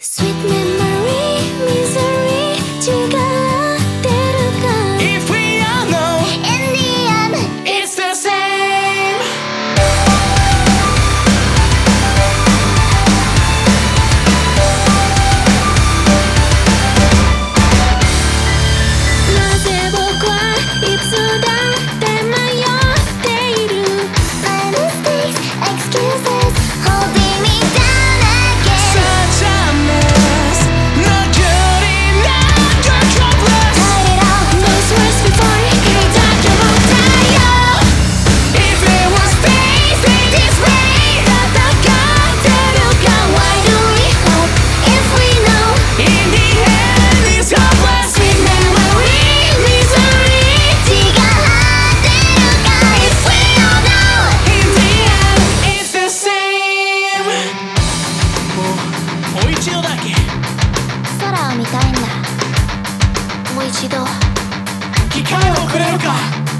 Sweet memory, misery 違ってるか If we all know In the end it's the same. なぜ僕はいつだって迷っている My mistakes, excuses holding me down again Such a mess. Not good enough. You're hopeless. Hide it all, those words before you talk about die If it was Stay this way 戦ってるか Why do we hope if we know in the end it's hopeless. Sweet memory, misery 違ってるか If we all know In the end it's the same. もう一度だけ空を見たいんだもう一度機会をくれるか。